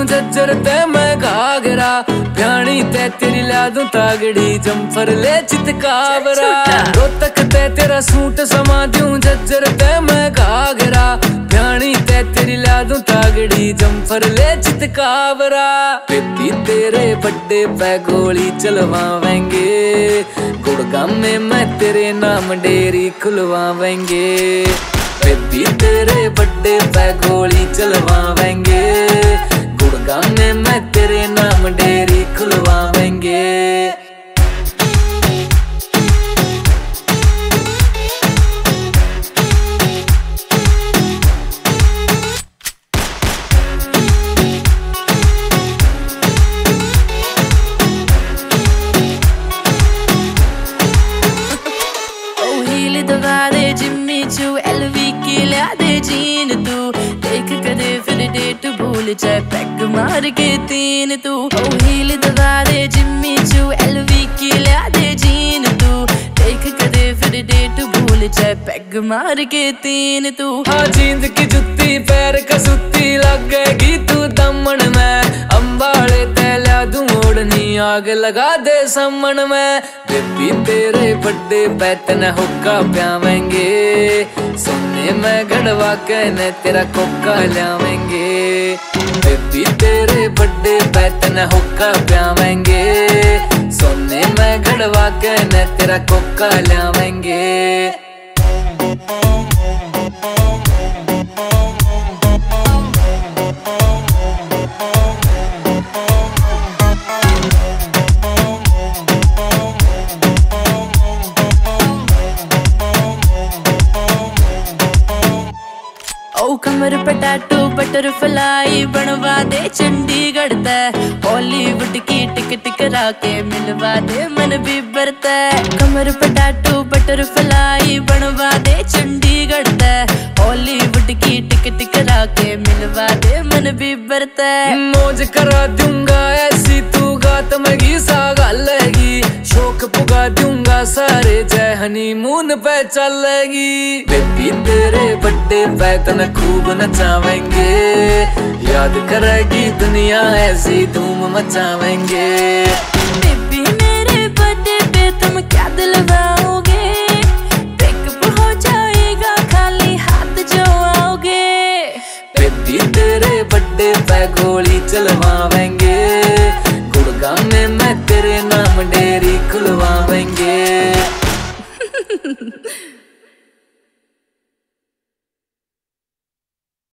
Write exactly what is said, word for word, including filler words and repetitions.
जज्जर ते मैं घाघरा, प्याणी ते तेरी ला दूं तागड़ी, जम्फर ले चितकावरा। रोहतक ते तेरा सूट समा दूं, जज्जर ते मैं घाघरा, प्याणी ते तेरी ला दूं तागड़ी, जम्फर ले चितकावरा। बेबी तेरे बड्डे पे गोली चलवावेंगे, गुड़गांव में मैं तेरे नाम डेरी खुलवावेंगे। बेबी तेरे बड्डे पे गोली चलवावेंगे, गुड़गांव में मैं तेरे नाम डेरी खुलवावेंगे। जिम्मी चू एलवी की लिया दे जीन तू, देख कदे फिर डेट भूल जाए पैग मार के तीन तू। ओ हील दबा दे जिम्मी चू एलवी की लिया दे जीन तू, देख कदे फिर डेट भूल जाए पैग मार के तीन तू। हाँ जींद की जुत्ती पैर कसूती लगेगी तू दमन में, अंबाड़े तैला दूं ओढ़नी आग लगा दे समन में। बेबी तेरे बड्डे पे तने हुक्का प्यावेंगे, सोने में गड़वा के न तेरा कोका ल्यावेंगे। बेबी तेरे बड्डे पे तने हुक्का प्यावेंगे, सोने में गड़वा के न तेरा कोका ल्यावेंगे। ओ कमर पे टैटू बटरफ्लाई बनवा दे चंडीगढ़ तय, बॉलीवुड की टिकट करा के मिलवा दे मन बिबर तय। कमर पे टैटू बटरफ्लाई बनवा दे चंडीगढ़ तय, बॉलीवुड की टिकट करा के मिलवा दे मन बिबर तय। मौज करा दूंगा ऐसी तू गात मगी सा गालेगी, शौक पुगा दूंगा सारे जय हनीमून पे चलेगी। बेबी तेरे बड्डे पे तने खूब नचावेंगे, याद करेगी दुनिया ऐसी धूम मचावेंगे। बेबी मेरे बर्थडे पे तुम क्या दिलवाओगे, पिकअप हो जाएगा खाली हाथ जो आओगे। बेबी तेरे बड्डे पे गोली चलवावेंगे, गुड़गांव में मैं तेरे नाम डेरी खुलवावेंगे।